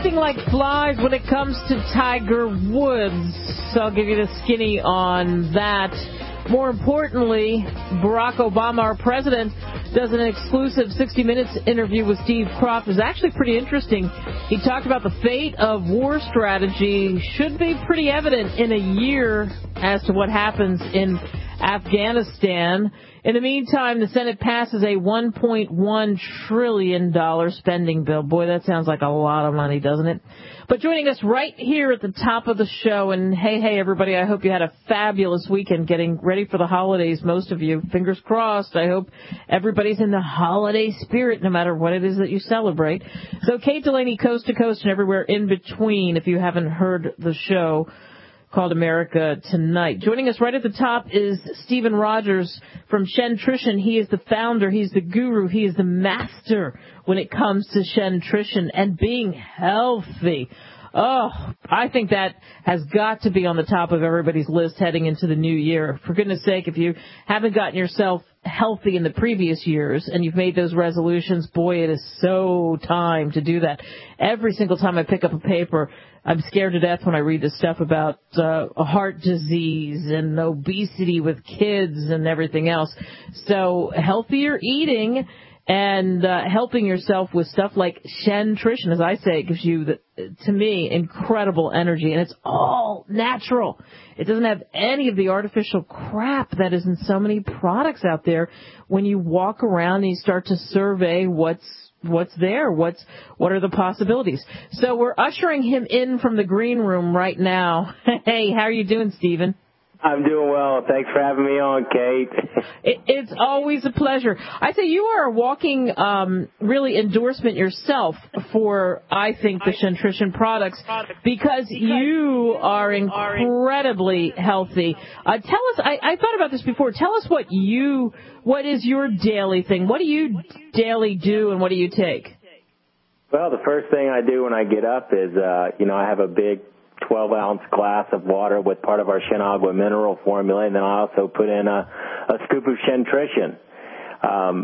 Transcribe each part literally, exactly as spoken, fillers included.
acting like flies when it comes to Tiger Woods. So I'll give you the skinny on that. More importantly, Barack Obama, our president, does an exclusive sixty minutes interview with Steve Kroft. It was actually pretty interesting. He talked about the fate of war strategy. Should be pretty evident in a year as to what happens in Afghanistan. In the meantime, the Senate passes a one point one trillion dollars spending bill. Boy, that sounds like a lot of money, doesn't it? But joining us right here at the top of the show, and hey, hey, everybody, I hope you had a fabulous weekend getting ready for the holidays, most of you. Fingers crossed. I hope everybody's in the holiday spirit, no matter what it is that you celebrate. So Kate Delaney, coast to coast and everywhere in between, if you haven't heard the show called America Tonight. Joining us right at the top is Stephen Rogers from Shentrition. He is the founder. He's the guru. He is the master when it comes to Shentrition and being healthy. Oh, I think that has got to be on the top of everybody's list heading into the new year. For goodness sake, if you haven't gotten yourself healthy in the previous years and you've made those resolutions, boy, it is so time to do that. Every single time I pick up a paper, I'm scared to death when I read this stuff about uh, heart disease and obesity with kids and everything else. So healthier eating and uh, helping yourself with stuff like Shentrition, as I say, gives you, the, to me, incredible energy. And it's all natural. It doesn't have any of the artificial crap that is in so many products out there. When you walk around and you start to survey what's what's there, what's what are the possibilities. So we're ushering him in from the green room right now. Hey, how are you doing, Stephen? I'm doing well. Thanks for having me on, Kate. it, it's always a pleasure. I say you are a walking, um, really endorsement yourself for, I think, the Shentrition products because you are incredibly healthy. Uh, tell us, I, I thought about this before. Tell us what you, what is your daily thing? What do you daily do and what do you take? Well, the first thing I do when I get up is, uh, you know, I have a big twelve ounce glass of water with part of our Shenagua mineral formula, and then I also put in a, a scoop of Shentrition. Um,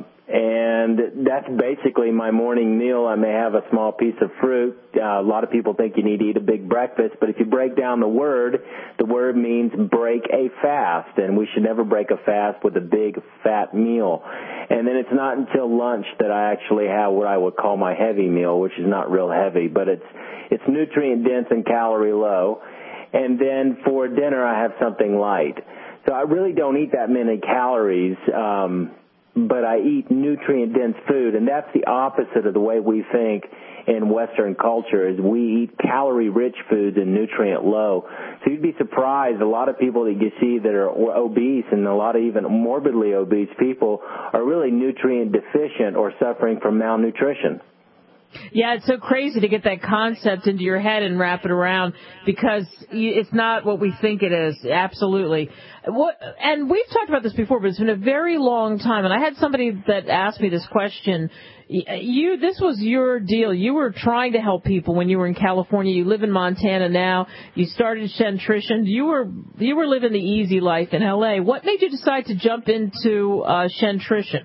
and that's basically my morning meal. I may have a small piece of fruit. Uh, a lot of people think you need to eat a big breakfast, but if you break down the word, the word means break a fast, and we should never break a fast with a big fat meal. And then it's not until lunch that I actually have what I would call my heavy meal, which is not real heavy, but it's it's nutrient dense and calorie low. And then for dinner, I have something light. So I really don't eat that many calories, um, but I eat nutrient-dense food, and that's the opposite of the way we think in Western culture, is we eat calorie-rich foods and nutrient-low. So you'd be surprised, a lot of people that you see that are obese and a lot of even morbidly obese people are really nutrient-deficient or suffering from malnutrition. Yeah, it's so crazy to get that concept into your head and wrap it around because it's not what we think it is. Absolutely. What, and we've talked about this before, but it's been a very long time. And I had somebody that asked me this question. You, this was your deal. You were trying to help people when you were in California. You live in Montana now. You started Shentrition. You were you were living the easy life in L A. What made you decide to jump into uh, Shentrition?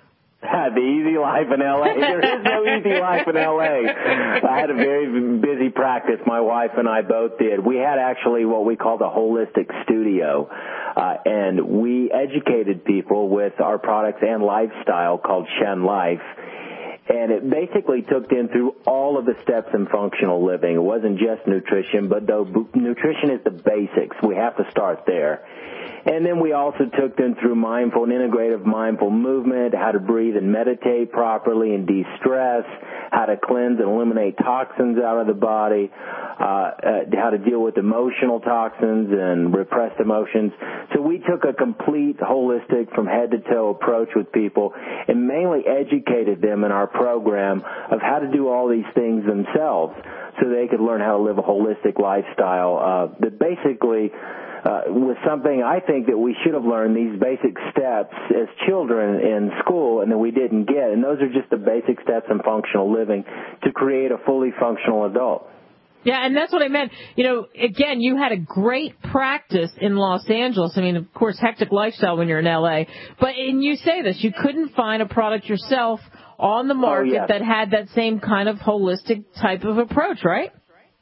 The easy life in L A. There is no easy life in L A. I had a very busy practice. My wife and I both did. We had actually what we called a holistic studio, uh, and we educated people with our products and lifestyle called Shen Life. And it basically took them through all of the steps in functional living. It wasn't just nutrition, but though nutrition is the basics, we have to start there. And then we also took them through mindful and integrative mindful movement, how to breathe and meditate properly and de-stress, how to cleanse and eliminate toxins out of the body, uh, uh, how to deal with emotional toxins and repressed emotions. So we took a complete holistic from head to toe approach with people and mainly educated them in our program of how to do all these things themselves so they could learn how to live a holistic lifestyle uh, that basically Uh, was something I think that we should have learned these basic steps as children in school and that we didn't get. And those are just the basic steps in functional living to create a fully functional adult. Yeah, and that's what I meant. You know, again, you had a great practice in Los Angeles. I mean, of course, hectic lifestyle when you're in L A. But, and you say this, you couldn't find a product yourself on the market oh, yes. that had that same kind of holistic type of approach, right?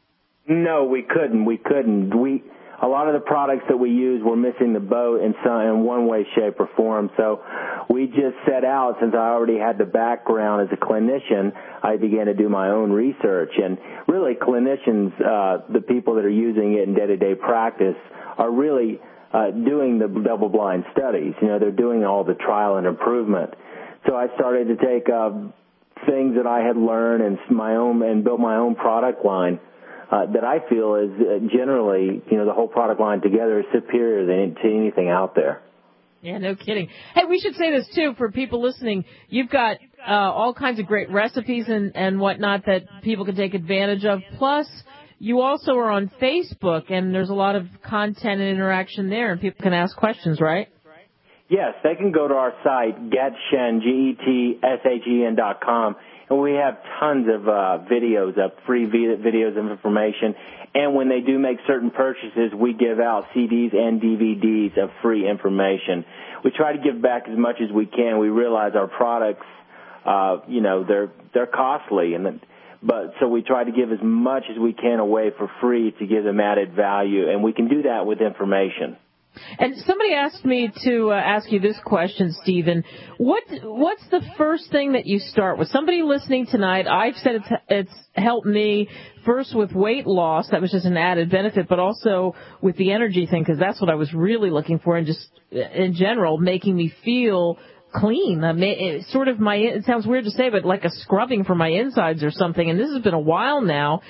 No, we couldn't. We couldn't. We a lot of the products that we used were missing the boat in some in one way, shape, or form. So we just set out, since I already had the background as a clinician, I began to do my own research. And really, clinicians, uh, the people that are using it in day-to-day practice, are really uh, doing the double-blind studies. You know, they're doing all the trial and improvement. So I started to take uh, things that I had learned and my own and build my own product line. Uh, that I feel is uh, generally, you know, the whole product line together is superior than to anything out there. Yeah, no kidding. Hey, we should say this, too, for people listening. You've got uh, all kinds of great recipes and, and whatnot that people can take advantage of. Plus, you also are on Facebook, and there's a lot of content and interaction there, and people can ask questions, right? Yes, they can go to our site, Getshen, G E T S H E N dot com. And we have tons of uh, videos up, free videos of information. And when they do make certain purchases, we give out C Ds and D V Ds of free information. We try to give back as much as we can. We realize our products, uh, you know, they're they're costly, and but so we try to give as much as we can away for free to give them added value, and we can do that with information. And somebody asked me to uh, ask you this question, Stephen. What What's the first thing that you start with? Somebody listening tonight, I've said it's, it's helped me first with weight loss. That was just an added benefit, but also with the energy thing, because that's what I was really looking for, and just in general, making me feel clean. I mean, it's sort of my, it sounds weird to say, but like a scrubbing for my insides or something, and this has been a while now.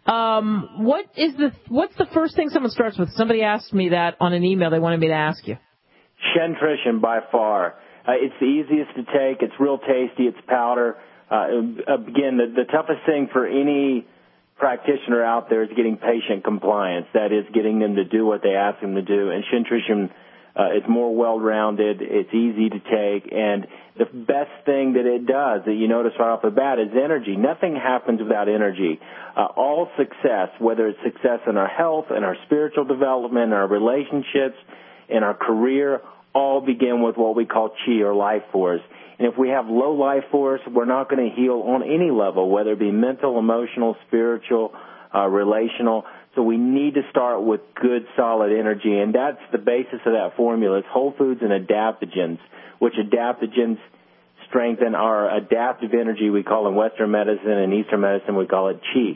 Um, what is the, what's the first thing someone starts with? Somebody asked me that on an email. They wanted me to ask you. Shentrition by far. Uh, it's the easiest to take. It's real tasty. It's powder. Uh, again, the, the toughest thing for any practitioner out there is getting patient compliance. That is, getting them to do what they ask them to do. And Shentrition uh, is more well-rounded. It's easy to take. And the best thing that it does, that you notice right off the bat, is energy. Nothing happens without energy. Uh, all success, whether it's success in our health, in our spiritual development, in our relationships, in our career, all begin with what we call chi, or life force. And if we have low life force, we're not going to heal on any level, whether it be mental, emotional, spiritual, uh, relational. So we need to start with good, solid energy, and that's the basis of that formula. It's whole foods and adaptogens, which adaptogens strengthen our adaptive energy. We call in Western medicine and Eastern medicine, we call it chi.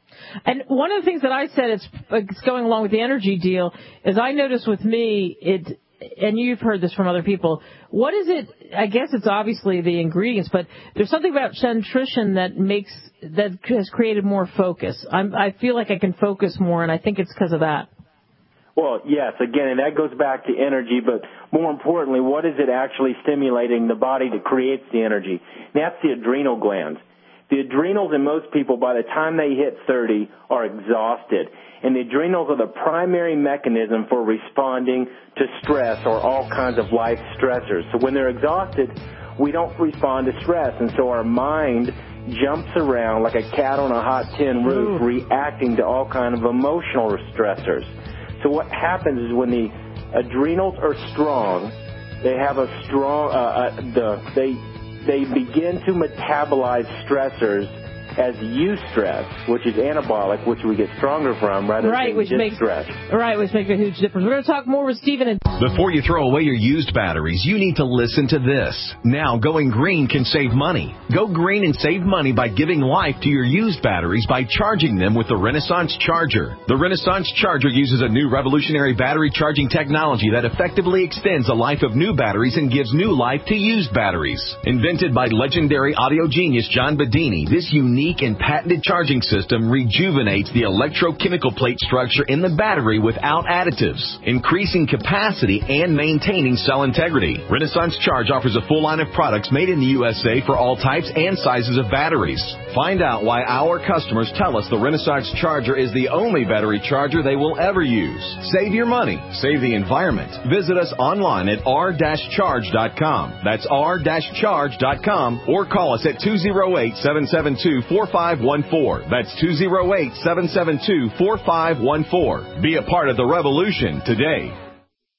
And one of the things that I said, it's, it's going along with the energy deal, is I notice with me, it, and you've heard this from other people, what is it, I guess it's obviously the ingredients, but there's something about Shentrition that makes, that has created more focus. I'm, I feel like I can focus more, and I think it's because of that. Well, yes, again, and that goes back to energy, but more importantly, what is it actually stimulating the body that creates the energy? And that's the adrenal glands. The adrenals in most people, by the time they hit thirty, are exhausted. And the adrenals are the primary mechanism for responding to stress or all kinds of life stressors. So when they're exhausted, we don't respond to stress. And so our mind jumps around like a cat on a hot tin roof, Ooh. reacting to all kinds of emotional stressors. So what happens is when the adrenals are strong, they have a strong, uh, uh, the, they, they begin to metabolize stressors as eustress, which is anabolic, which we get stronger from, rather right, than which makes, distress. Right, which makes a huge difference. We're going to talk more with Stephen. And- Before you throw away your used batteries, you need to listen to this. Now, going green can save money. Go green and save money by giving life to your used batteries by charging them with the Renaissance Charger. The Renaissance Charger uses a new revolutionary battery charging technology that effectively extends the life of new batteries and gives new life to used batteries. Invented by legendary audio genius John Bedini, this unique and patented charging system rejuvenates the electrochemical plate structure in the battery without additives, increasing capacity and maintaining cell integrity. Renaissance Charge offers a full line of products made in the U S A for all types and sizes of batteries. Find out why our customers tell us the Renaissance Charger is the only battery charger they will ever use. Save your money. Save the environment. Visit us online at r dash charge dot com. That's r dash charge dot com, or call us at two oh eight, seven seven two, four five one four. That's two oh eight, seven seven two, four five one four. Be a part of the revolution today.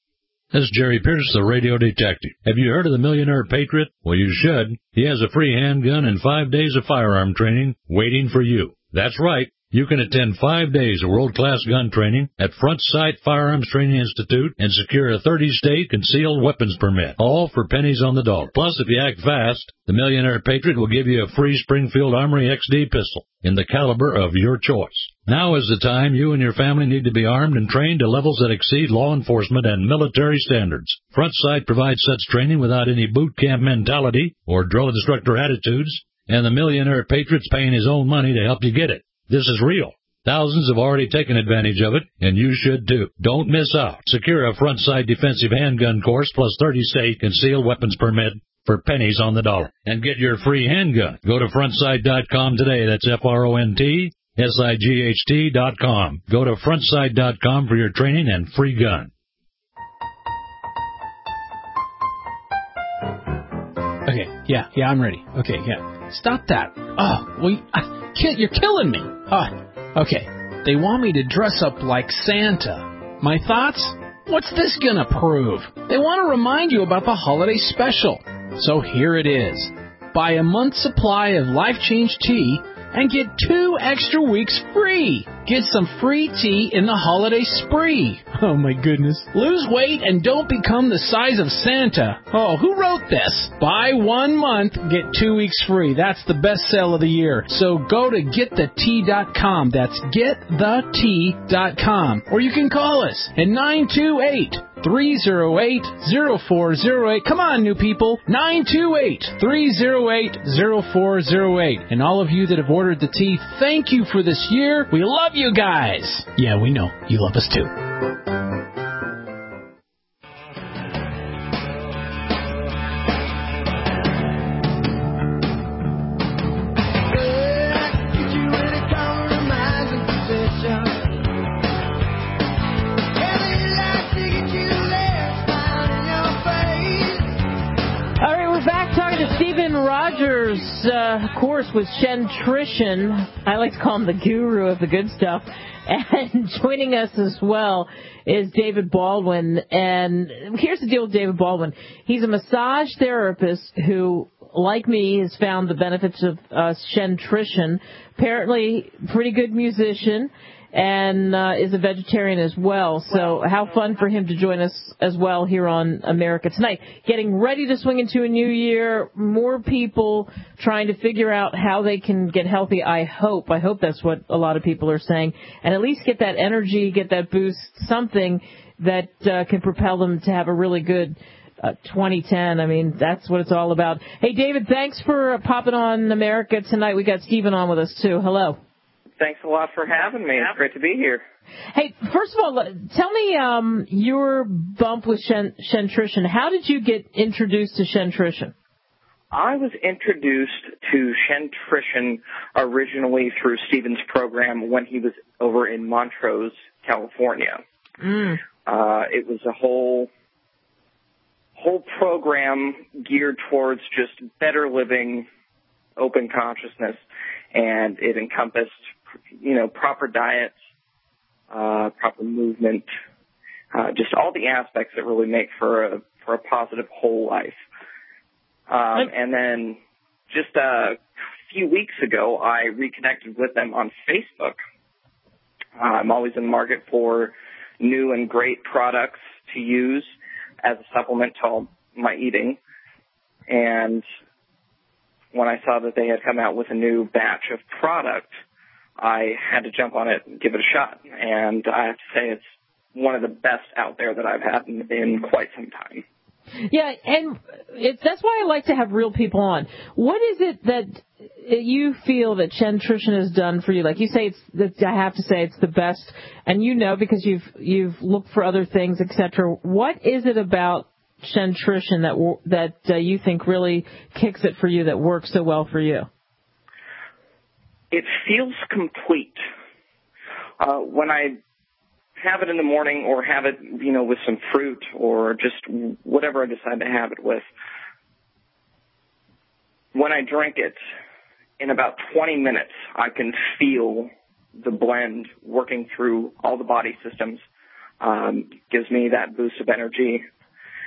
This is Jerry Pierce, the radio detective. Have you heard of the Millionaire Patriot? Well, you should. He has a free handgun and five days of firearm training waiting for you. That's right. You can attend five days of world-class gun training at Front Sight Firearms Training Institute and secure a thirty-state concealed weapons permit, all for pennies on the dollar. Plus, if you act fast, the Millionaire Patriot will give you a free Springfield Armory X D pistol in the caliber of your choice. Now is the time you and your family need to be armed and trained to levels that exceed law enforcement and military standards. Front Sight provides such training without any boot camp mentality or drill instructor attitudes, and the Millionaire Patriot's paying his own money to help you get it. This is real. Thousands have already taken advantage of it, and you should too. Don't miss out. Secure a Front Sight defensive handgun course plus thirty-state concealed weapons permit for pennies on the dollar. And get your free handgun. Go to front sight dot com today. That's F R O N T S I G H T dot com. Go to front sight dot com for your training and free gun. Okay, yeah, yeah, I'm ready. Okay, yeah. Stop that. Oh, well, I, you're killing me. Oh, okay. They want me to dress up like Santa. My thoughts? What's this gonna prove? They want to remind you about the holiday special. So here it is. Buy a month's supply of Life Change tea and get two extra weeks free. Get some free tea in the holiday spree. Oh, my goodness. Lose weight and don't become the size of Santa. Oh, who wrote this? Buy one month, get two weeks free. That's the best sale of the year. So go to get the tea dot com. That's get the tea dot com. Or you can call us at nine two eight, three oh eight, oh four oh eight. Come on, new people. nine two eight, three oh eight, oh four oh eight. And all of you that have ordered the tea, thank you for this year. We love you guys. Yeah, we know. You love us too. Uh, of course, with Shentrition. I like to call him the guru of the good stuff. And joining us as well is David Baldwin. And here's the deal with David Baldwin. He's a massage therapist who, like me, has found the benefits of uh, Shentrition. Apparently, pretty good musician. And uh, is a vegetarian as well. So how fun for him to join us as well here on America Tonight. Getting ready to swing into a new year, more people trying to figure out how they can get healthy. I hope. I hope that's what a lot of people are saying. And at least get that energy, get that boost, something that uh, can propel them to have a really good uh, twenty ten. I mean, that's what it's all about. Hey, David, thanks for uh, popping on America Tonight. We got Stephen on with us, too. Hello. Thanks a lot for having me. It's great to be here. Hey, first of all, tell me um, your bump with Shen, Shentrition. How did you get introduced to Shentrition? I was introduced to Shentrition originally through Stephen's program when he was over in Montrose, California. Mm. Uh, it was a whole whole program geared towards just better living, open consciousness, and it encompassed, you know, proper diet, uh, proper movement, uh, just all the aspects that really make for a for a positive whole life. Um, and then just a few weeks ago, I reconnected with them on Facebook. Uh, I'm always in the market for new and great products to use as a supplement to all my eating. And when I saw that they had come out with a new batch of product, I had to jump on it and give it a shot. And I have to say it's one of the best out there that I've had in, in quite some time. Yeah, and it's, that's why I like to have real people on. What is it that you feel that Shentrition has done for you? Like you say, it's the, I have to say it's the best, and you know because you've you've looked for other things, et cetera. What is it about Shentrition that that uh, you think really kicks it for you, that works so well for you? It feels complete. Uh, when I have it in the morning or have it, you know, with some fruit or just whatever I decide to have it with, when I drink it, in about twenty minutes, I can feel the blend working through all the body systems. Um, gives me that boost of energy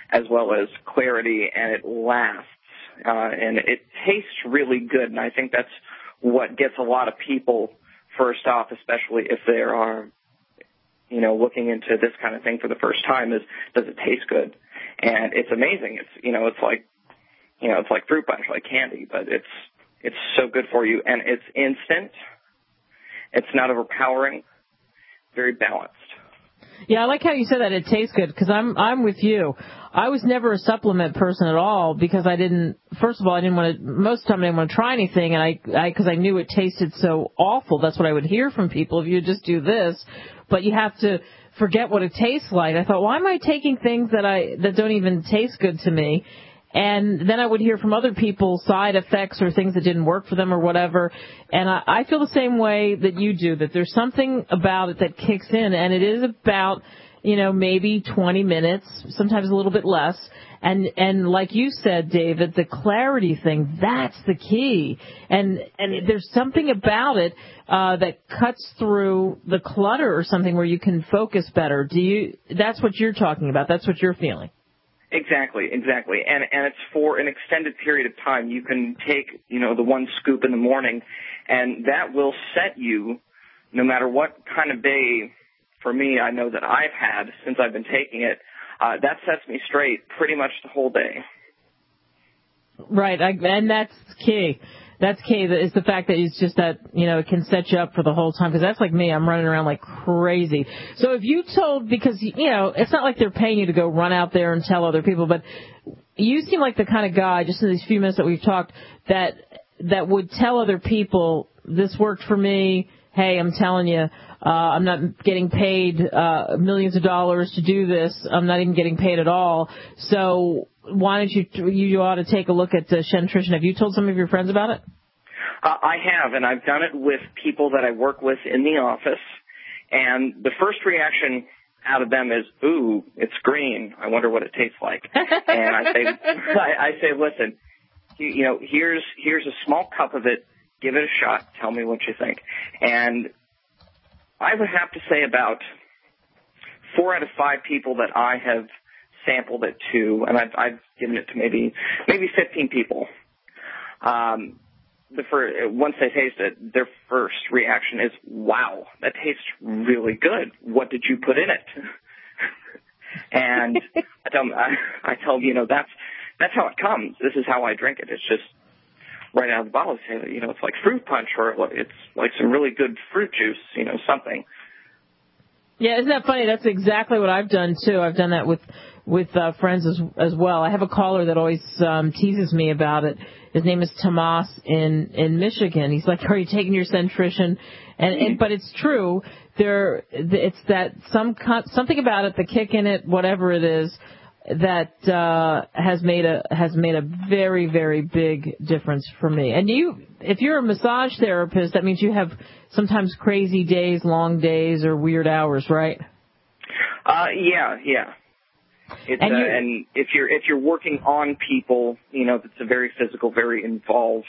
as well as clarity, and it lasts. Uh, and it tastes really good, and I think that's what gets a lot of people first off, especially if they are, you know, looking into this kind of thing for the first time, is does it taste good? And it's amazing. It's, you know, it's like, you know, it's like fruit punch, like candy, but it's, it's so good for you, and it's instant. It's not overpowering, very balanced. Yeah, I like how you said that it tastes good, because I'm I'm with you. I was never a supplement person at all because I didn't. First of all, I didn't want to. Most of the time, I didn't want to try anything, and I because I, I knew it tasted so awful. That's what I would hear from people. If you just do this, but you have to forget what it tastes like. I thought, why am I taking things that I that don't even taste good to me? And then I would hear from other people side effects or things that didn't work for them or whatever. And I, I feel the same way that you do, that there's something about it that kicks in, and it is about, you know, maybe twenty minutes, sometimes a little bit less. And, and like you said, David, the clarity thing, that's the key. And, and there's something about it, uh, that cuts through the clutter or something where you can focus better. Do you, that's what you're talking about. That's what you're feeling. Exactly, exactly. And and it's for an extended period of time. You can take, you know, the one scoop in the morning, and that will set you, no matter what kind of day, for me, I know that I've had since I've been taking it, uh, that sets me straight pretty much the whole day. Right, I, and that's key. That's key, is the fact that it's just that, you know, it can set you up for the whole time, because that's like me. I'm running around like crazy. So if you told, because, you know, it's not like they're paying you to go run out there and tell other people, but you seem like the kind of guy, just in these few minutes that we've talked, that that would tell other people, this worked for me, hey, I'm telling you, uh, I'm not getting paid uh, millions of dollars to do this. I'm not even getting paid at all. So why don't you, you ought to take a look at uh, Shentrition. Have you told some of your friends about it? Uh, I have, and I've done it with people that I work with in the office. And the first reaction out of them is, ooh, it's green. I wonder what it tastes like. And I say, I, I say, listen, you, you know, here's, here's a small cup of it. Give it a shot. Tell me what you think. And I would have to say about four out of five people that I have sampled it to, and I've, I've given it to maybe maybe fifteen people. Um, the first, once they taste it, their first reaction is, "Wow, that tastes really good. What did you put in it?" And I tell them, I, I tell them, you know, that's that's how it comes. This is how I drink it. It's just right out of the bottle. You know, it's like fruit punch, or it's like some really good fruit juice. You know, something. Yeah, isn't that funny? That's exactly what I've done too. I've done that with with uh, friends as as well. I have a caller that always um, teases me about it. His name is Tomas in in Michigan. He's like, "Are you taking your Shentrition?" And, and but it's true. There, it's that some something about it, the kick in it, whatever it is, that uh, has made a has made a very very big difference for me. And you, if you're a massage therapist, that means you have sometimes crazy days, long days, or weird hours, right? Uh, yeah, yeah. It's, and, uh, you, and if you're if you're working on people, you know, it's a very physical, very involved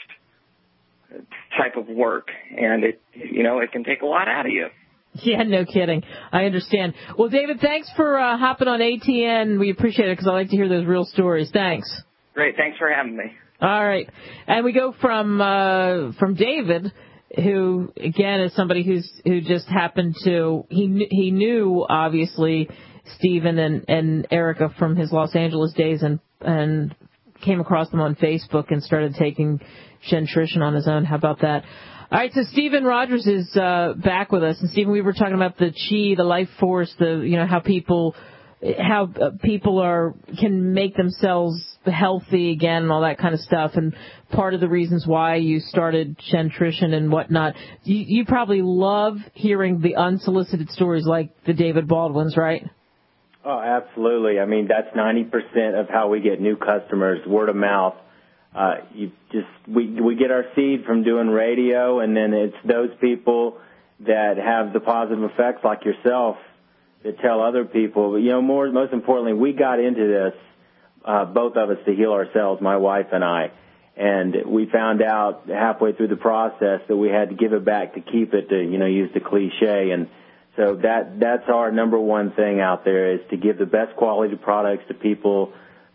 type of work, and it you know it can take a lot out of you. Yeah, no kidding. I understand. Well, David, thanks for uh, hopping on A T N. We appreciate it because I like to hear those real stories. Thanks. Great. Thanks for having me. All right. And we go from uh, from David, who, again, is somebody who's who just happened to, he he knew, obviously, Stephen and, and Erica from his Los Angeles days and and came across them on Facebook and started taking Shentrition on his own. How about that? All right, so Stephen Rogers is uh, back with us. And Stephen, we were talking about the chi, the life force, the you know how people how uh, people are can make themselves healthy again and all that kind of stuff. And part of the reasons why you started Shentrition and whatnot, you, you probably love hearing the unsolicited stories like the David Baldwins, right? Oh, absolutely. I mean, that's ninety percent of how we get new customers, word of mouth. Uh, you just we we get our seed from doing radio, and then it's those people that have the positive effects, like yourself, that tell other people. But, you know, more most importantly, we got into this, uh, both of us, to heal ourselves, my wife and I, and we found out halfway through the process that we had to give it back to keep it. To you know, use the cliche, and so that that's our number one thing out there is to give the best quality products to people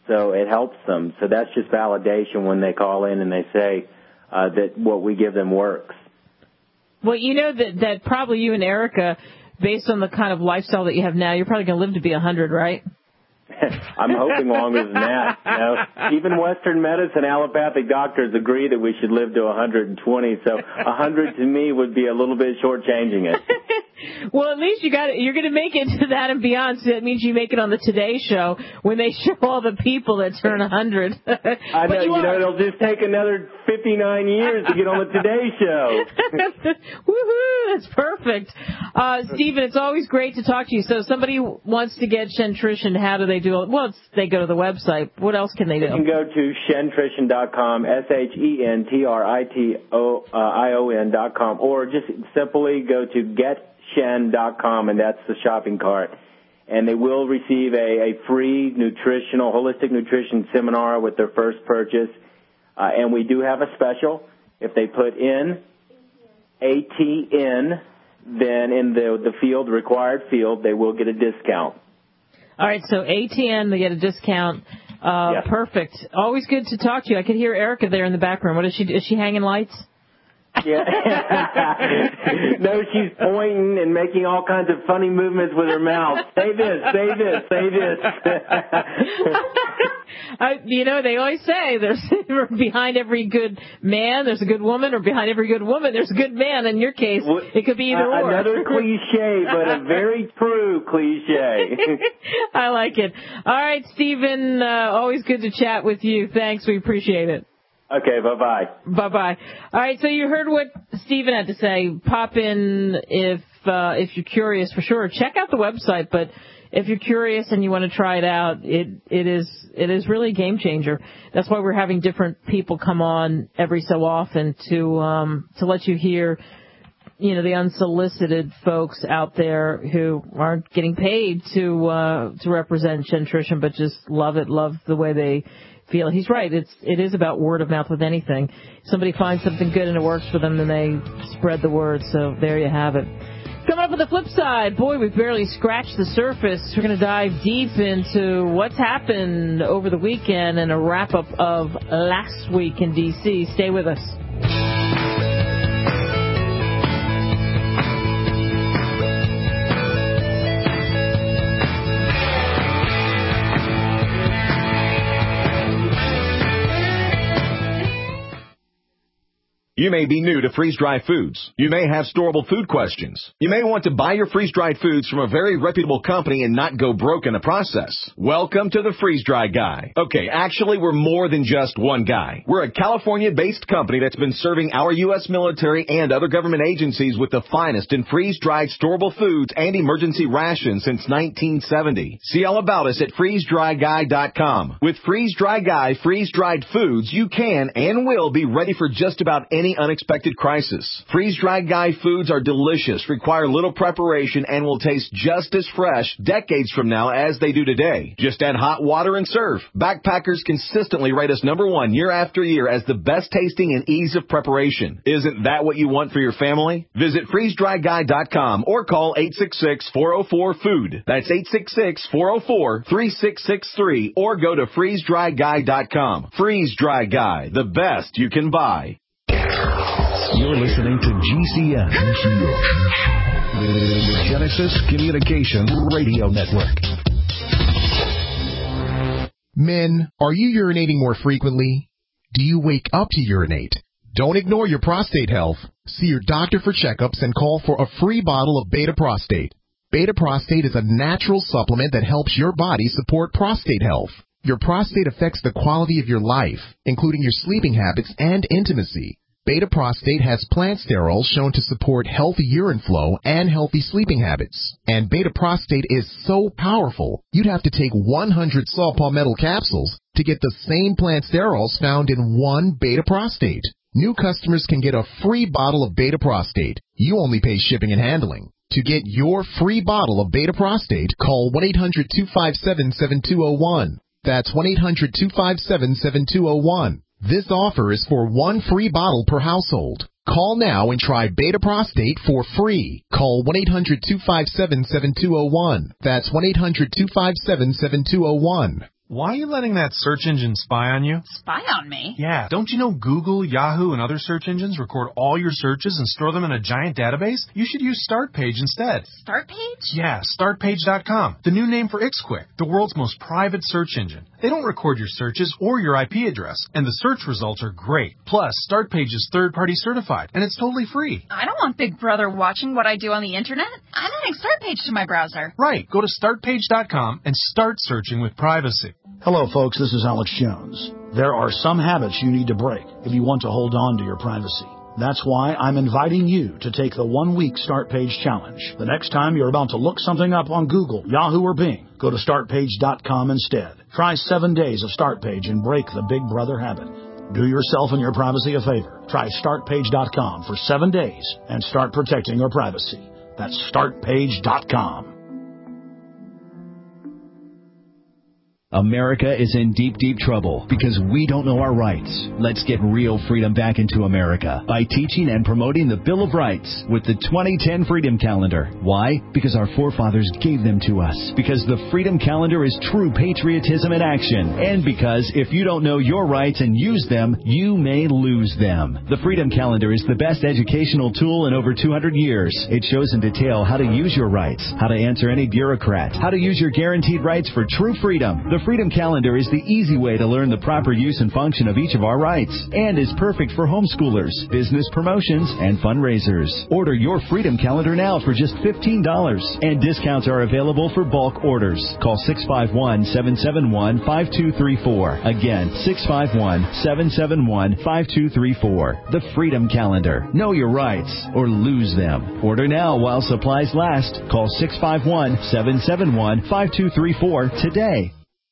So it helps them. So that's just validation when they call in and they say uh, that what we give them works. Well, you know that, that probably you and Erica, based on the kind of lifestyle that you have now, you're probably going to live to be one hundred, right? I'm hoping longer than that. You know, even Western medicine, allopathic doctors agree that we should live to one hundred twenty. So one hundred to me would be a little bit shortchanging it. Well, at least you got it. You're going to make it to that and beyond. So that means you make it on the Today Show when they show all the people that turn one hundred. I know. You, you know, it'll just take another fifty-nine years to get on the Today Show. Woohoo! That's perfect. Uh, Stephen, it's always great to talk to you. So if somebody wants to get Shentrition, how do they do it? Well, it's, they go to the website. What else can they do? You can go to Shentrition dot com, S H E N T R I T I O N dot com, or just simply go to Get Shen dot com, and that's the shopping cart. And they will receive a, a free nutritional, holistic nutrition seminar with their first purchase. Uh, and we do have a special. If they put in A T N, then in the, the field, required field, they will get a discount. All right, so A T N, they get a discount. Uh, yes. Perfect. Always good to talk to you. I could hear Erica there in the background. What is she? Is she hanging lights? Yeah. No, she's pointing and making all kinds of funny movements with her mouth. Say this, say this, say this. uh, you know, they always say there's behind every good man, there's a good woman, or behind every good woman, there's a good man. In your case, it could be either uh, or. Another cliche, but a very true cliche. I like it. All right, Stephen, uh, always good to chat with you. Thanks. We appreciate it. Okay, bye-bye. Bye-bye. All right, so you heard what Stephen had to say. Pop in if uh, if you're curious, for sure. Check out the website, but if you're curious and you want to try it out, it it is it is really a game changer. That's why we're having different people come on every so often to um, to let you hear, you know, the unsolicited folks out there who aren't getting paid to uh, to represent Shentrition, but just love it, love the way they feel. He's right. It's it is about word of mouth with anything. Somebody finds something good and it works for them, then they spread the word. So there you have it. Coming up on the flip side, boy, we've barely scratched the surface. We're going to dive deep into what's happened over the weekend and a wrap-up of last week in D C. Stay with us. You may be new to freeze-dried foods. You may have storable food questions. You may want to buy your freeze-dried foods from a very reputable company and not go broke in the process. Welcome to the Freeze-Dry Guy. Okay, actually, we're more than just one guy. We're a California-based company that's been serving our U S military and other government agencies with the finest in freeze-dried storable foods and emergency rations since nineteen seventy. See all about us at freeze dry guy dot com. With Freeze-Dry Guy freeze-dried foods, you can and will be ready for just about any unexpected crisis. Freeze-Dried Guy foods are delicious, require little preparation, and will taste just as fresh decades from now as they do today. Just add hot water and serve. Backpackers consistently rate us number one year after year as the best tasting and ease of preparation. Isn't that what you want for your family? Visit freeze dry guy dot com or call eight six six, four oh four, food. That's eight six six, four oh four, three six six three or go to freeze dry guy dot com. Freeze-Dry Guy, the best you can buy. You're listening to G C N, G C N. The Genesis Communications Radio Network. Men, are you urinating more frequently? Do you wake up to urinate? Don't ignore your prostate health. See your doctor for checkups and call for a free bottle of Beta Prostate. Beta Prostate is a natural supplement that helps your body support prostate health. Your prostate affects the quality of your life, including your sleeping habits and intimacy. Beta Prostate has plant sterols shown to support healthy urine flow and healthy sleeping habits. And Beta Prostate is so powerful, you'd have to take one hundred saw palmetto capsules to get the same plant sterols found in one Beta Prostate. New customers can get a free bottle of Beta Prostate. You only pay shipping and handling. To get your free bottle of Beta Prostate, call one eight hundred, two five seven, seven two zero one. That's one eight hundred, two five seven, seven two zero one. This offer is for one free bottle per household. Call now and try Beta Prostate for free. Call one eight hundred, two five seven, seven two zero one. That's one eight hundred, two five seven, seven two zero one. Why are you letting that search engine spy on you? Spy on me? Yeah, don't you know Google, Yahoo, and other search engines record all your searches and store them in a giant database? You should use StartPage instead. StartPage? Yeah, start page dot com, the new name for IxQuick, the world's most private search engine. They don't record your searches or your I P address, and the search results are great. Plus, StartPage is third-party certified, and it's totally free. I don't want Big Brother watching what I do on the internet. I'm adding StartPage to my browser. Right, go to start page dot com and start searching with privacy. Hello, folks. This is Alex Jones. There are some habits you need to break if you want to hold on to your privacy. That's why I'm inviting you to take the one-week Start Page Challenge. The next time you're about to look something up on Google, Yahoo, or Bing, go to start page dot com instead. Try seven days of StartPage and break the Big Brother habit. Do yourself and your privacy a favor. Try start page dot com for seven days and start protecting your privacy. That's start page dot com. America is in deep, deep trouble because we don't know our rights. Let's get real freedom back into America by teaching and promoting the Bill of Rights with the twenty ten Freedom Calendar. Why? Because our forefathers gave them to us. Because the Freedom Calendar is true patriotism in action. And because if you don't know your rights and use them, you may lose them. The Freedom Calendar is the best educational tool in over two hundred years. It shows in detail how to use your rights, how to answer any bureaucrat, how to use your guaranteed rights for true freedom. The Freedom Calendar is the easy way to learn the proper use and function of each of our rights and is perfect for homeschoolers, business promotions, and fundraisers. Order your Freedom Calendar now for just fifteen dollars, and discounts are available for bulk orders. Call six five one, seven seven one, five two three four. Again, six five one, seven seven one, five two three four. The Freedom Calendar. Know your rights or lose them. Order now while supplies last. Call six five one, seven seven one, five two three four today.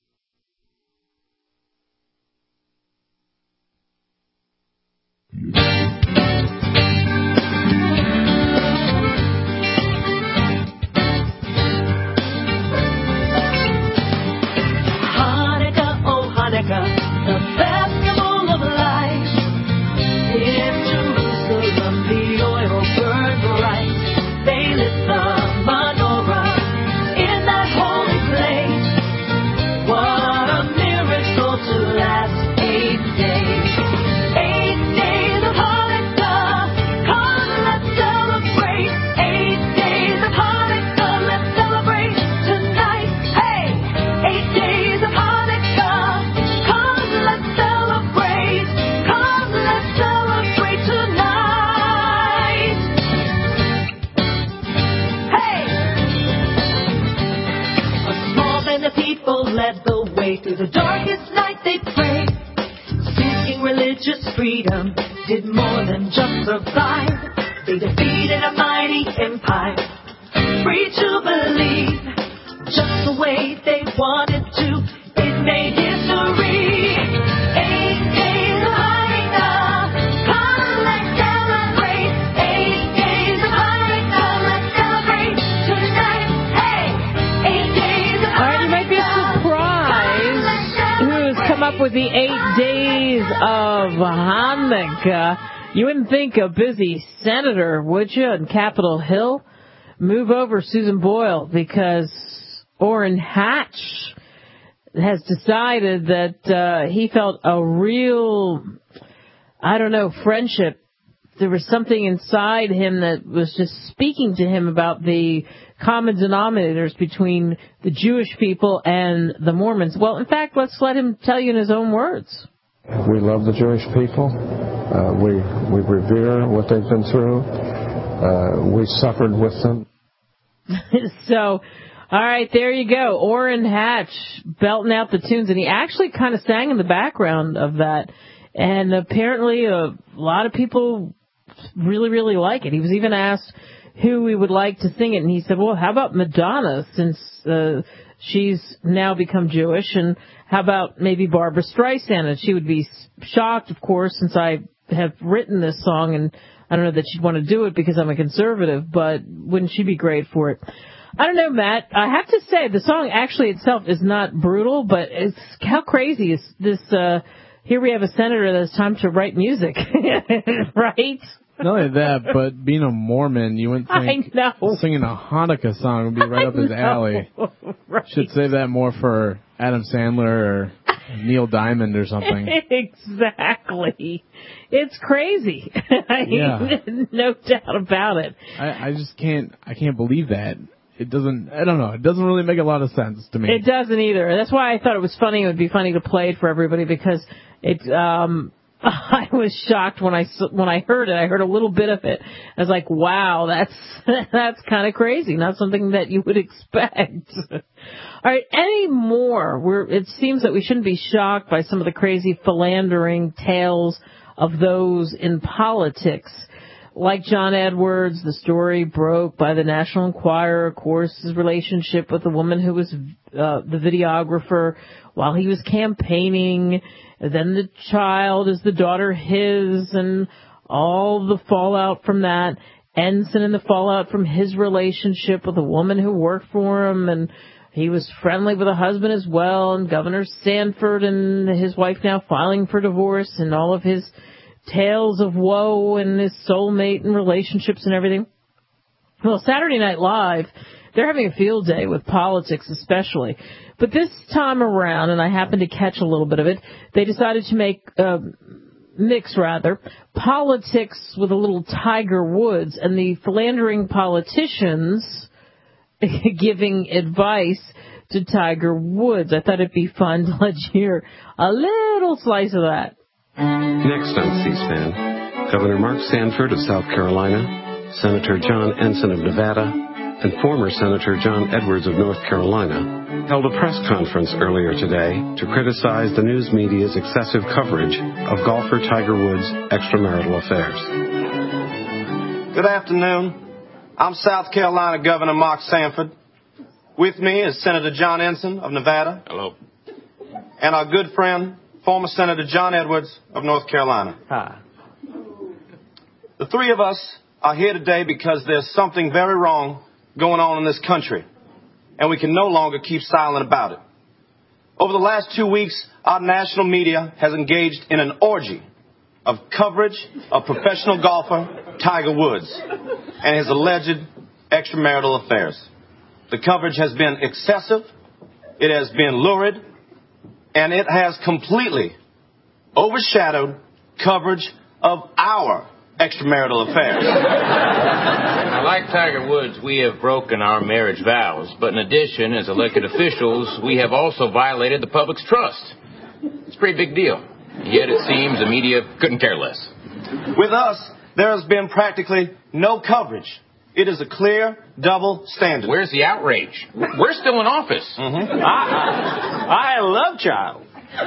Hanukkah, oh Hanukkah, the festival of lights. In Jerusalem, the oil burned bright. They lit the menorah in that holy place. What a miracle to last eight days. Eight days of Hanukkah, come let's celebrate. Eight days of Hanukkah, let's celebrate tonight. Hey, eight days of Hanukkah, come let's celebrate. Come let's celebrate tonight. Hey, a small band of people led the way through the darkest night. They prayed, seeking religious freedom, did more than just survive. They defeated a mighty empire, free to believe, just the way they wanted to. It made history. Eight days of Hanukkah, come let's celebrate. Eight days of Hanukkah, let's celebrate tonight. Hey, eight days of All right, you might be surprised who has come up with the eight days of Hanukkah. You wouldn't think a busy senator, would you, on Capitol Hill? Move over, Susan Boyle, because Orrin Hatch has decided that uh, he felt a real, I don't know, friendship. There was something inside him that was just speaking to him about the common denominators between the Jewish people and the Mormons. Well, in fact, let's let him tell you in his own words. We love the Jewish people. Uh, we we revere what they've been through. Uh, we suffered with them. So, all right, there you go. Orrin Hatch belting out the tunes, and he actually kind of sang in the background of that. And apparently a lot of people really, really like it. He was even asked who he would like to sing it, and he said, well, how about Madonna, since uh, she's now become Jewish, and how about maybe Barbara Streisand? And she would be shocked, of course, since I have written this song, and I don't know that she'd want to do it because I'm a conservative, but wouldn't she be great for it? I don't know, Matt. I have to say, the song actually itself is not brutal, but it's how crazy is this, uh, here we have a senator that has time to write music, right? Not only that, but being a Mormon, you wouldn't think I know. singing a Hanukkah song would be right I up his know. alley. Right. Should save that more for Adam Sandler or Neil Diamond or something. Exactly. It's crazy. I Yeah. mean, no doubt about it. I, I just can't. I can't believe that. It doesn't. I don't know. It doesn't really make a lot of sense to me. It doesn't either. That's why I thought it was funny. It would be funny to play it for everybody because it. Um, I was shocked when I when I heard it. I heard a little bit of it. I was like, "Wow, that's that's kind of crazy. Not something that you would expect." All right, any more? We're, it seems that we shouldn't be shocked by some of the crazy philandering tales of those in politics. Like John Edwards, the story broke by the National Enquirer, of course, his relationship with the woman who was uh, the videographer while he was campaigning. Then the child is the daughter his, and all the fallout from that. Ensign and the fallout from his relationship with a woman who worked for him, and he was friendly with a husband as well, and Governor Sanford and his wife now filing for divorce, and all of his tales of woe and his soulmate and relationships and everything. Well, Saturday Night Live, they're having a field day with politics especially. But this time around, and I happened to catch a little bit of it, they decided to make, uh, mix rather, politics with a little Tiger Woods, and the philandering politicians giving advice to Tiger Woods. I thought it'd be fun to let you hear a little slice of that. Next on C-SPAN, Governor Mark Sanford of South Carolina, Senator John Ensign of Nevada, and former Senator John Edwards of North Carolina held a press conference earlier today to criticize the news media's excessive coverage of golfer Tiger Woods' extramarital affairs. Good afternoon. I'm South Carolina Governor Mark Sanford. With me is Senator John Ensign of Nevada. Hello. And our good friend, former Senator John Edwards of North Carolina. Hi. The three of us are here today because there's something very wrong going on in this country, and we can no longer keep silent about it. Over the last two weeks, our national media has engaged in an orgy of coverage of professional golfer Tiger Woods and his alleged extramarital affairs. The coverage has been excessive, it has been lurid, and it has completely overshadowed coverage of our extramarital affairs. Now, like Tiger Woods, we have broken our marriage vows, but in addition, as elected officials, we have also violated the public's trust. It's a pretty big deal. Yet it seems the media couldn't care less. With us, there has been practically no coverage. It is a clear double standard. Where's the outrage? We're still in office. Mm-hmm. I, I had a love child.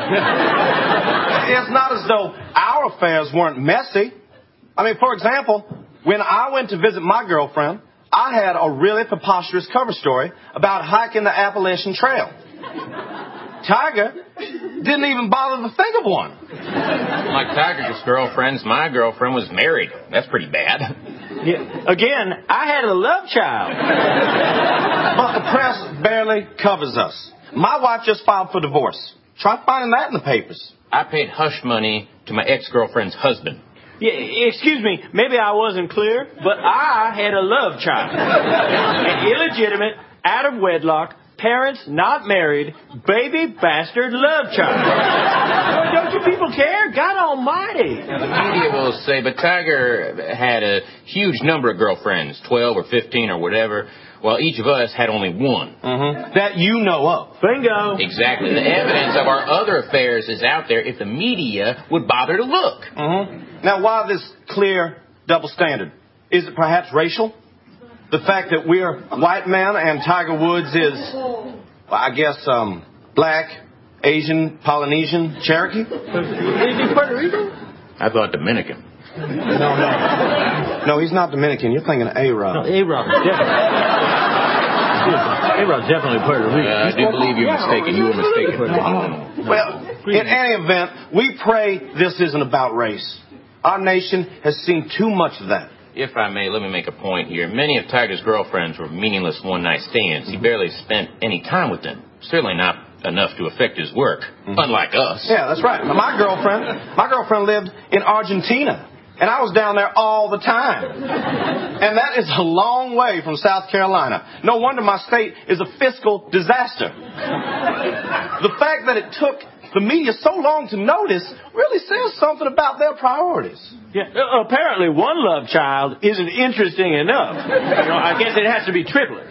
It's not as though our affairs weren't messy. I mean, for example, when I went to visit my girlfriend, I had a really preposterous cover story about hiking the Appalachian Trail. Tiger didn't even bother to think of one. Like Tiger's girlfriends, my girlfriend was married. That's pretty bad. Yeah. Again, I had a love child. But the press barely covers us. My wife just filed for divorce. Try finding that in the papers. I paid hush money to my ex-girlfriend's husband. Yeah, excuse me, maybe I wasn't clear, but I had a love child. An illegitimate, out of wedlock, parents not married, baby bastard love child. Don't you people care? God almighty. Now, the media will say, but Tiger had a huge number of girlfriends, twelve or fifteen or whatever, while each of us had only one. Mm-hmm. That you know of. Bingo. Exactly. The evidence of our other affairs is out there if the media would bother to look. Mm-hmm. Now, why this clear double standard? Is it perhaps racial? The fact that we're white men and Tiger Woods is, well, I guess, um, black, Asian, Polynesian, Cherokee? Is he Puerto Rican? I thought Dominican. No, no. No, he's not Dominican. You're thinking A-Rod. No, A-Rod. A-Rod's definitely Puerto Rican. Uh, I do believe you're mistaken. You were mistaken. Well, in any event, we pray this isn't about race. Our nation has seen too much of that. If I may, let me make a point here. Many of Tiger's girlfriends were meaningless one-night stands. He barely spent any time with them. Certainly not enough to affect his work, mm-hmm. unlike us. Yeah, that's right. Now, my girlfriend, my girlfriend lived in Argentina. And I was down there all the time. And that is a long way from South Carolina. No wonder my state is a fiscal disaster. The fact that it took the media so long to notice really says something about their priorities. Yeah, uh, apparently one love child isn't interesting enough. You know, I guess it has to be triplets.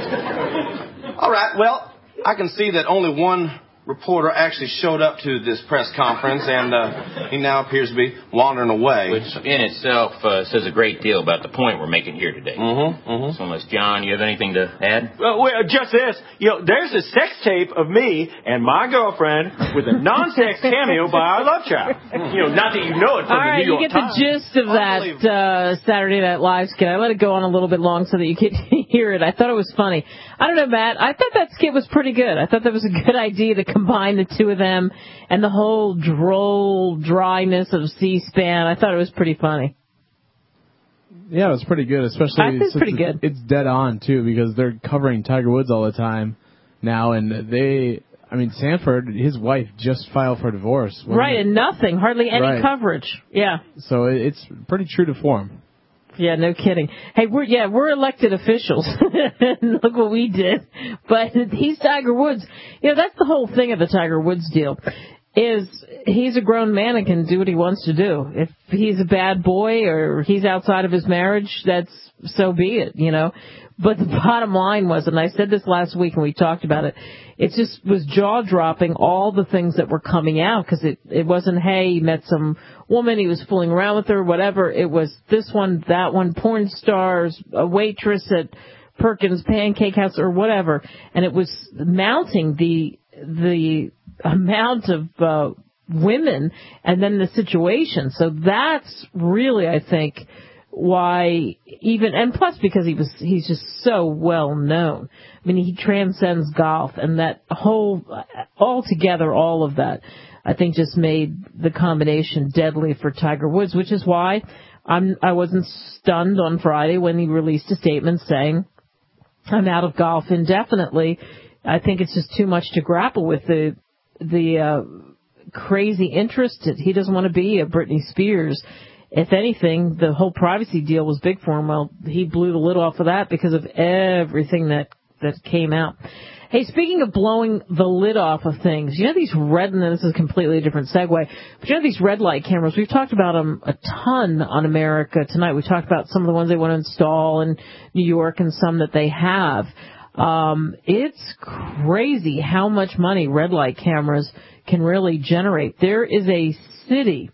Mm-hmm. All right, well, I can see that only one reporter actually showed up to this press conference, and uh, he now appears to be wandering away. Which in itself uh, says a great deal about the point we're making here today. Mm-hmm, mm-hmm. So unless, John, you have anything to add? Well, well, just this. You know, there's a sex tape of me and my girlfriend with a non-sex cameo by our love child. You know, not that you know it from All the right, New York you get Times. the gist of that uh, Saturday Night Live skit. I let it go on a little bit long so that you could hear it. I thought it was funny. I don't know, Matt. I thought that skit was pretty good. I thought that was a good idea to combine the two of them and the whole droll dryness of C-SPAN. I thought it was pretty funny. Yeah, it was pretty good, especially I think it's pretty good. It's dead on too because they're covering Tiger Woods all the time now, and they, I mean, Sanford, his wife just filed for divorce. Right, it? and nothing, hardly any Right. coverage. Yeah. So it's pretty true to form. Yeah, no kidding. Hey, we're yeah, we're elected officials. Look what we did. But he's Tiger Woods. You know, that's the whole thing of the Tiger Woods deal. Is he's a grown man and can do what he wants to do. If he's a bad boy or he's outside of his marriage, that's so be it, you know. But the bottom line was, and I said this last week and we talked about it, it just was jaw-dropping all the things that were coming out because it, it wasn't, hey, he met some woman, he was fooling around with her, whatever. It was this one, that one, porn stars, a waitress at Perkins Pancake House or whatever. And it was mounting the the amount of uh, women and then the situation. So that's really, I think, why even, and plus because he was, he's just so well known. I mean, he transcends golf, and that whole, altogether, all of that, I think just made the combination deadly for Tiger Woods, which is why I'm, I wasn't stunned on Friday when he released a statement saying, I'm out of golf indefinitely. I think it's just too much to grapple with the, the, uh, crazy interest. He doesn't want to be a Britney Spears. If anything, the whole privacy deal was big for him. Well, he blew the lid off of that because of everything that, that came out. Hey, speaking of blowing the lid off of things, you know these red, and this is a completely different segue, but you know these red light cameras, we've talked about them a ton on America tonight. We talked about some of the ones they want to install in New York and some that they have. Um, it's crazy how much money red light cameras can really generate. There is a city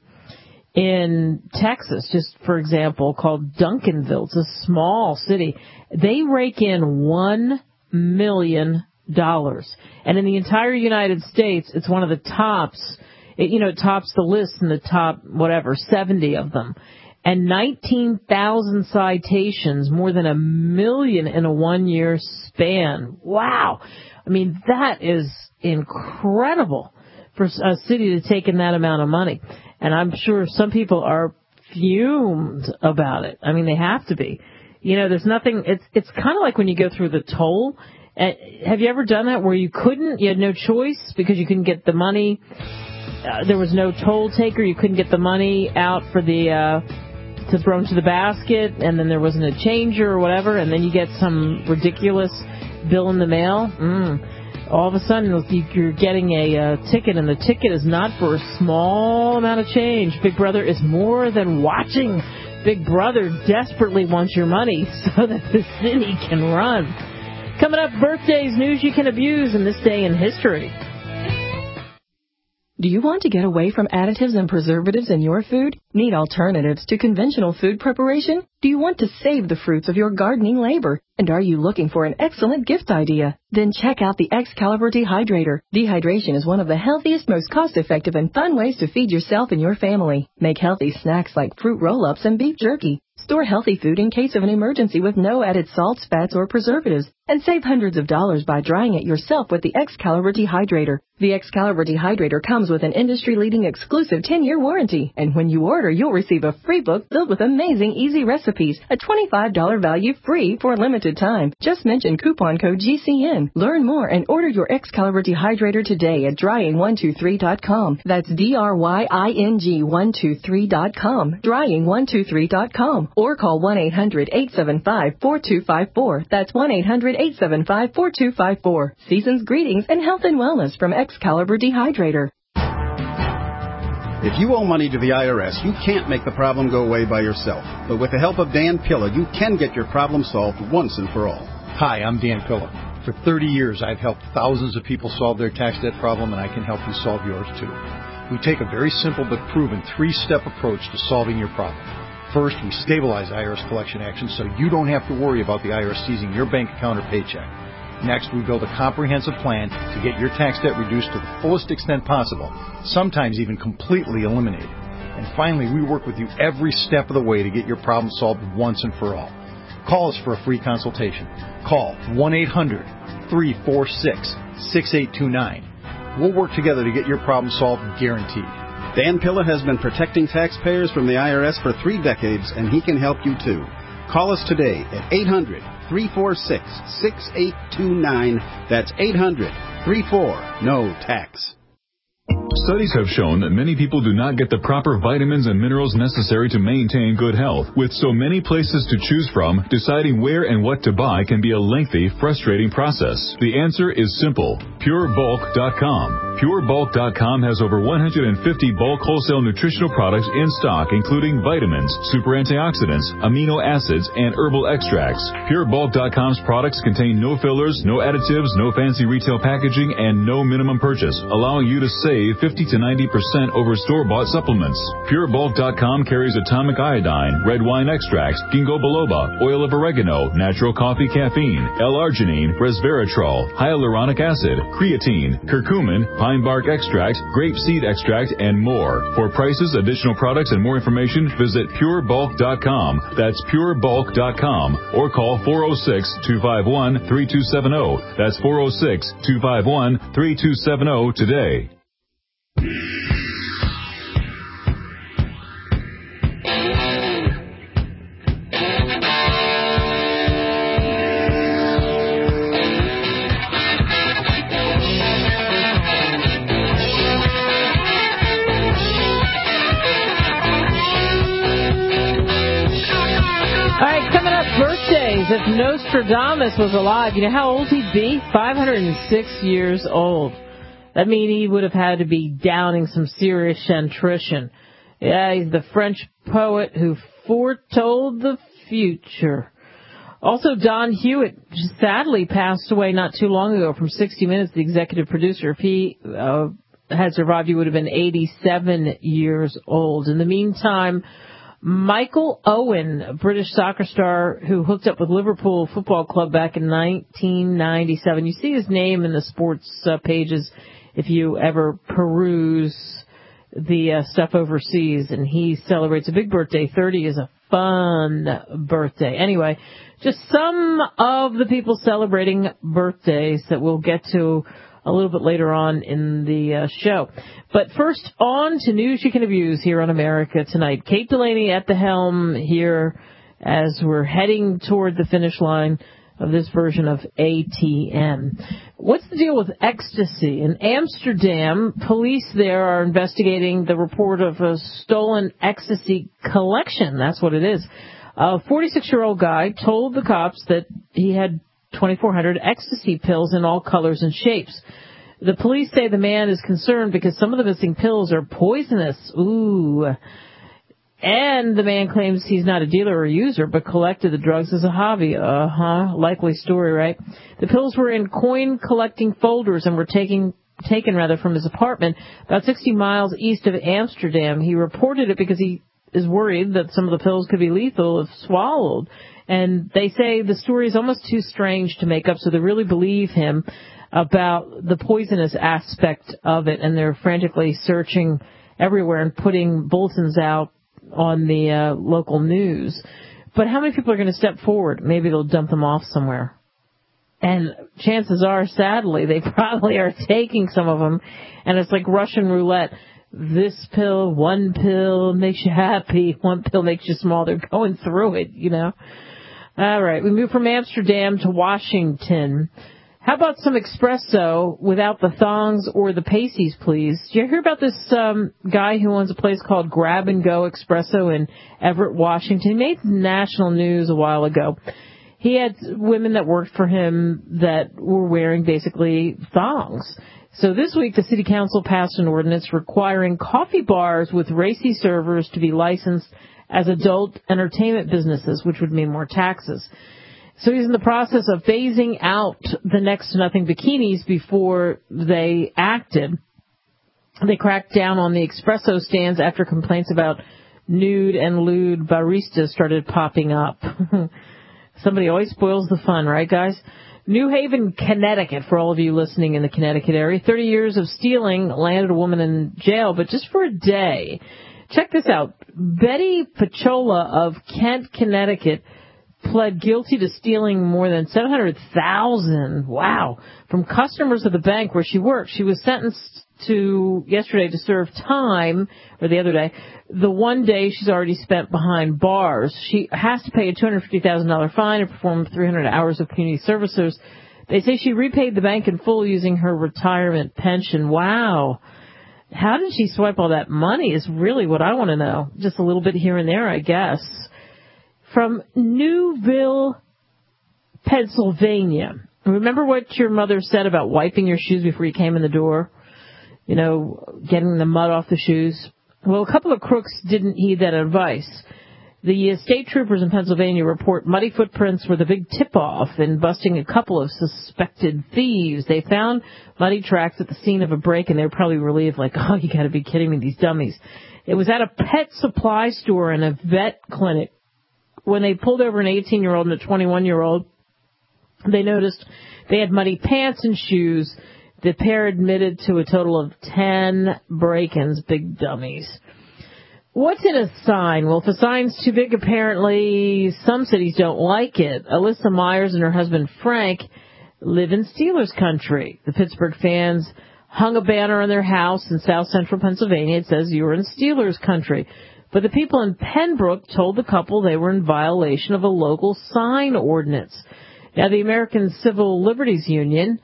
in Texas, just for example, called Duncanville. It's a small city. They rake in one million dollars. And in the entire United States, it's one of the tops, it, you know, it tops the list in the top, whatever, seventy of them. And nineteen thousand citations, more than a million in a one-year span. Wow. I mean, that is incredible for a city to take in that amount of money. And I'm sure some people are fumed about it. I mean, they have to be. You know, there's nothing, it's it's kind of like when you go through the toll. Uh, have you ever done that where you couldn't, you had no choice because you couldn't get the money, uh, there was no toll taker, you couldn't get the money out for the, uh, to throw into the basket, and then there wasn't a changer or whatever, and then you get some ridiculous bill in the mail? Mm. All of a sudden, you're getting a uh, ticket, and the ticket is not for a small amount of change. Big Brother is more than watching. Big Brother desperately wants your money so that the city can run. Coming up, birthdays, news you can abuse in this day in history. Do you want to get away from additives and preservatives in your food? Need alternatives to conventional food preparation? Do you want to save the fruits of your gardening labor? And are you looking for an excellent gift idea? Then check out the Excalibur Dehydrator. Dehydration is one of the healthiest, most cost-effective, and fun ways to feed yourself and your family. Make healthy snacks like fruit roll-ups and beef jerky. Store healthy food in case of an emergency with no added salts, fats, or preservatives. and save hundreds of dollars by drying it yourself with the Excalibur Dehydrator. The Excalibur Dehydrator comes with an industry-leading exclusive ten-year warranty, and when you order, you'll receive a free book filled with amazing easy recipes, a twenty-five dollars value free for a limited time. Just mention coupon code G C N. Learn more and order your Excalibur Dehydrator today at drying one two three dot com. That's D R Y I N G one two three dot com, drying one two three dot com, or call one eight hundred eight seven five four two five four. That's one eight hundred eight seven five four two five four. Season's greetings and health and wellness from Excalibur Dehydrator. If you owe money to the I R S, you can't make the problem go away by yourself. But with the help of Dan Pilla, you can get your problem solved once and for all. Hi, I'm Dan Pilla. For thirty years, I've helped thousands of people solve their tax debt problem, and I can help you solve yours too. We take a very simple but proven three-step approach to solving your problem. First, we stabilize I R S collection actions so you don't have to worry about the I R S seizing your bank account or paycheck. Next, we build a comprehensive plan to get your tax debt reduced to the fullest extent possible, sometimes even completely eliminated. And finally, we work with you every step of the way to get your problem solved once and for all. Call us for a free consultation. Call one eight hundred three four six six eight two nine. We'll work together to get your problem solved, guaranteed. Dan Pilla has been protecting taxpayers from the I R S for three decades, and he can help you too. Call us today at eight hundred three four six six eight two nine. That's eight hundred three four no tax. Studies have shown that many people do not get the proper vitamins and minerals necessary to maintain good health. With so many places to choose from, deciding where and what to buy can be a lengthy, frustrating process. The answer is simple. Pure Bulk dot com. Pure Bulk dot com has over one hundred fifty bulk wholesale nutritional products in stock, including vitamins, super antioxidants, amino acids, and herbal extracts. Pure Bulk dot com's products contain no fillers, no additives, no fancy retail packaging, and no minimum purchase, allowing you to save fifty to ninety percent over store-bought supplements. Pure Bulk dot com carries atomic iodine, red wine extracts, ginkgo biloba, oil of oregano, natural coffee caffeine, L-arginine, resveratrol, hyaluronic acid, creatine, curcumin, pine bark extract, grape seed extract, and more. For prices, additional products, and more information, visit Pure Bulk dot com. That's Pure Bulk dot com. Or call four oh six, two five one, three two seven oh. That's four oh six, two five one, three two seven oh today. If Nostradamus was alive, you know how old he'd be? five hundred six years old. That means he would have had to be downing some serious chantrition. Yeah, he's the French poet who foretold the future. Also, Don Hewitt sadly passed away not too long ago from sixty minutes, the executive producer. If he uh, had survived, he would have been eighty-seven years old. In the meantime, Michael Owen, a British soccer star who hooked up with Liverpool Football Club back in nineteen ninety-seven. You see his name in the sports uh, pages if you ever peruse the uh, stuff overseas, and he celebrates a big birthday. thirty is a fun birthday. Anyway, just some of the people celebrating birthdays that we'll get to a little bit later on in the uh, show. But first, on to news you can abuse here on America Tonight. Kate Delaney at the helm here as we're heading toward the finish line of this version of A T M. What's the deal with ecstasy? In Amsterdam, police there are investigating the report of a stolen ecstasy collection. That's what it is. A forty-six-year-old guy told the cops that he had twenty-four hundred ecstasy pills in all colors and shapes. The police say the man is concerned because some of the missing pills are poisonous. Ooh. And the man claims he's not a dealer or a user, but collected the drugs as a hobby. Uh-huh. Likely story, right? The pills were in coin-collecting folders and were taking, taken rather from his apartment about sixty miles east of Amsterdam. He reported it because he is worried that some of the pills could be lethal if swallowed. And they say the story is almost too strange to make up, so they really believe him about the poisonous aspect of it, and they're frantically searching everywhere and putting bulletins out on the uh, local news. But how many people are going to step forward? Maybe they'll dump them off somewhere. And chances are, sadly, they probably are taking some of them. And it's like Russian roulette. This pill, one pill makes you happy. One pill makes you small. They're going through it, you know. All right. We move from Amsterdam to Washington. How about some espresso without the thongs or the pasties, please? Did you hear about this um, guy who owns a place called Grab and Go Espresso in Everett, Washington? He made national news a while ago. He had women that worked for him that were wearing basically thongs. So this week, the city council passed an ordinance requiring coffee bars with racy servers to be licensed as adult entertainment businesses, which would mean more taxes. So he's in the process of phasing out the next to nothing bikinis before they acted. They cracked down on the espresso stands after complaints about nude and lewd baristas started popping up. Somebody always spoils the fun, right, guys? New Haven, Connecticut, for all of you listening in the Connecticut area. thirty years of stealing landed a woman in jail, but just for a day. Check this out. Betty Pachola of Kent, Connecticut, pled guilty to stealing more than seven hundred thousand dollars, wow, from customers of the bank where she worked. She was sentenced to yesterday to serve time, or the other day, the one day she's already spent behind bars. She has to pay a two hundred fifty thousand dollars fine and perform three hundred hours of community services. They say she repaid the bank in full using her retirement pension. Wow. How did she swipe all that money is really what I want to know. Just a little bit here and there, I guess. From Newville, Pennsylvania. Remember what your mother said about wiping your shoes before you came in the door? You know, getting the mud off the shoes. Well, a couple of crooks didn't heed that advice. The state troopers in Pennsylvania report muddy footprints were the big tip-off in busting a couple of suspected thieves. They found muddy tracks at the scene of a break, and they were probably relieved, like, oh, you got to be kidding me, these dummies. It was at a pet supply store and a vet clinic. When they pulled over an eighteen-year-old and a twenty-one-year-old, they noticed they had muddy pants and shoes. The pair admitted to a total of ten break-ins, big dummies. What's in a sign? Well, if a sign's too big, apparently some cities don't like it. Alyssa Myers and her husband Frank live in Steelers country. The Pittsburgh fans hung a banner on their house in south central Pennsylvania. It says, "You're in Steelers country." But the people in Pembroke told the couple they were in violation of a local sign ordinance. Now, the American Civil Liberties Union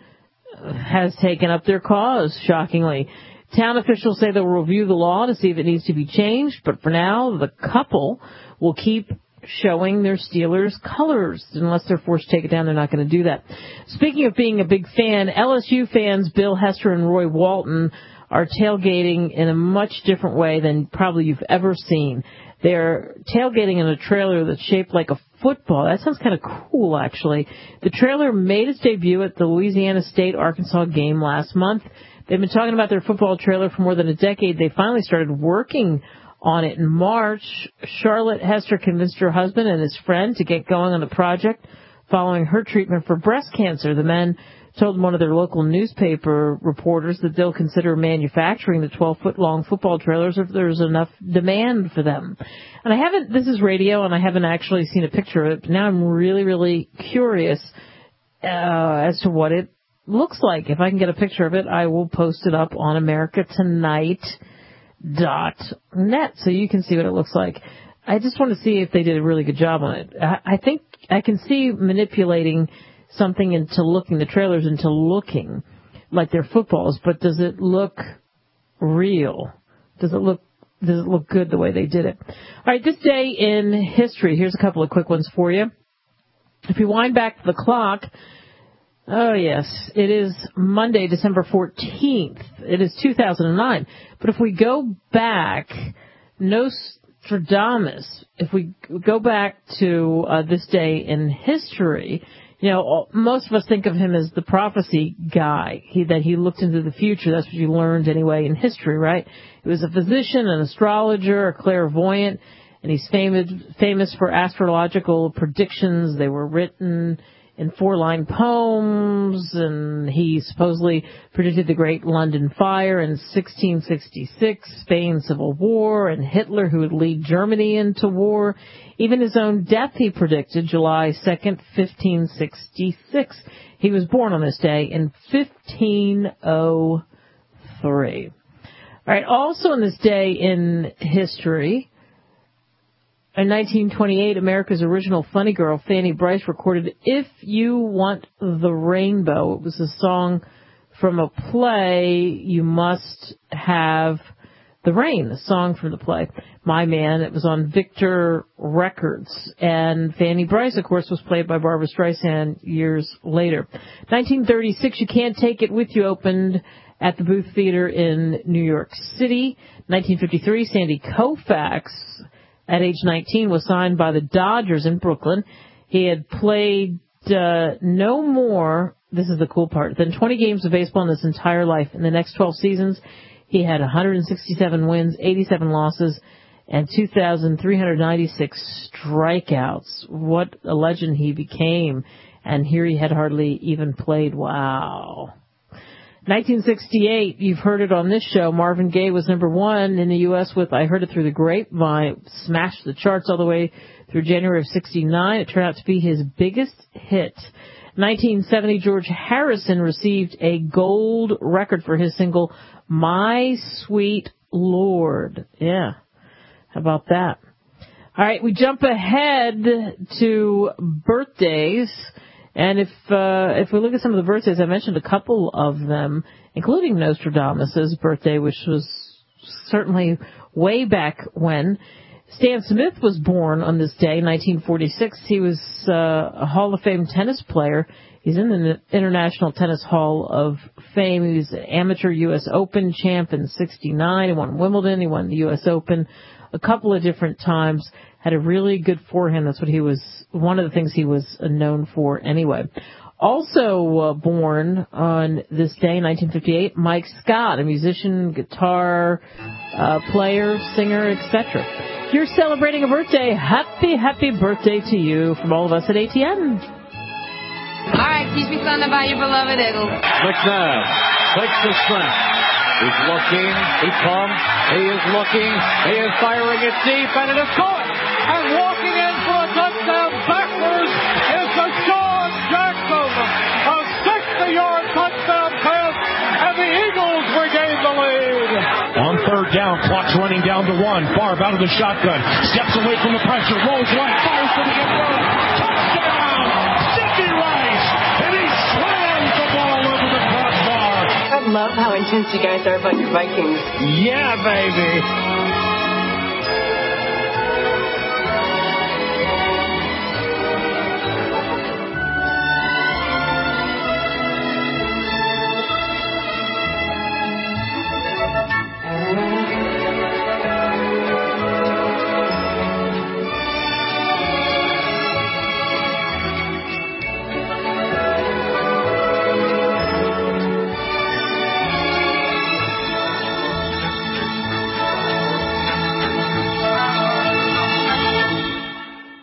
has taken up their cause, shockingly. Town officials say they'll review the law to see if it needs to be changed, but for now, the couple will keep showing their Steelers colors. Unless they're forced to take it down, they're not going to do that. Speaking of being a big fan, L S U fans Bill Hester and Roy Walton are tailgating in a much different way than probably you've ever seen. They're tailgating in a trailer that's shaped like a football. That sounds kind of cool, actually. The trailer made its debut at the Louisiana State-Arkansas game last month. They've been talking about their football trailer for more than a decade. They finally started working on it in March. Charlotte Hester convinced her husband and his friend to get going on the project following her treatment for breast cancer. The men told one of their local newspaper reporters that they'll consider manufacturing the twelve-foot-long football trailers if there's enough demand for them. And I haven't, this is radio, and I haven't actually seen a picture of it, but now I'm really, really curious uh, as to what it looks like. If I can get a picture of it, I will post it up on America Tonight dot net so you can see what it looks like. I just want to see if they did a really good job on it. I, I think I can see manipulating something into looking, the trailers into looking like they're footballs, but does it look real? Does it look, does it look good the way they did it? All right, this day in history, here's a couple of quick ones for you. If you wind back the clock, oh yes, it is Monday, December fourteenth. It is two thousand nine. But if we go back, Nostradamus, if we go back to uh, this day in history, you know, most of us think of him as the prophecy guy, he, that he looked into the future. That's what you learned anyway in history, right? He was a physician, an astrologer, a clairvoyant, and he's famous, famous for astrological predictions. They were written in four-line poems, and he supposedly predicted the Great London Fire in sixteen sixty-six, Spain's Civil War, and Hitler, who would lead Germany into war. Even his own death he predicted, July second, fifteen sixty-six. He was born on this day in fifteen oh three. All right, also on this day in history, in nineteen twenty-eight, America's original funny girl, Fanny Brice, recorded If You Want the Rainbow. It was a song from a play, You Must Have the Rain, a song from the play, My Man. It was on Victor Records. And Fanny Brice, of course, was played by Barbra Streisand years later. nineteen thirty-six, You Can't Take It With You opened at the Booth Theater in New York City. nineteen fifty-three, Sandy Koufax, at age nineteen, was signed by the Dodgers in Brooklyn. He had played uh, no more, this is the cool part, than twenty games of baseball in his entire life. In the next twelve seasons, he had one hundred sixty-seven wins, eighty-seven losses, and two thousand three hundred ninety-six strikeouts. What a legend he became. And here he had hardly even played. Wow. nineteen sixty-eight, you've heard it on this show, Marvin Gaye was number one in the U S with I Heard It Through the Grapevine. It smashed the charts all the way through January of sixty-nine. It turned out to be his biggest hit. nineteen seventy, George Harrison received a gold record for his single, My Sweet Lord. Yeah, how about that? All right, we jump ahead to birthdays. And if uh, if we look at some of the birthdays, I mentioned a couple of them, including Nostradamus' birthday, which was certainly way back when. Stan Smith was born on this day, nineteen forty-six. He was uh, a Hall of Fame tennis player. He's in the International Tennis Hall of Fame. He was an amateur U S Open champ in sixty-nine. He won Wimbledon. He won the U S Open a couple of different times. Had a really good forehand. That's what he was, one of the things he was known for anyway. Also uh, born on this day, nineteen fifty-eight, Mike Scott, a musician, guitar uh, player, singer, et cetera. If you're celebrating a birthday, happy, happy birthday to you from all of us at A T N. All right, teach me something about your beloved Eagles. McNabb takes the snap. He's looking, he pumps, he is looking, he is firing it deep, and it is caught! And walking in for a touchdown backwards is the Sean Jackson, a sixty-yard touchdown pass, and the Eagles regain the lead. On third down, clock's running down to one. Favre out of the shotgun, steps away from the pressure, rolls right, fires to the end zone. Touchdown, Sidney Rice, and he slams the ball over the crossbar. I love how intense you guys are about your Vikings. Yeah, baby.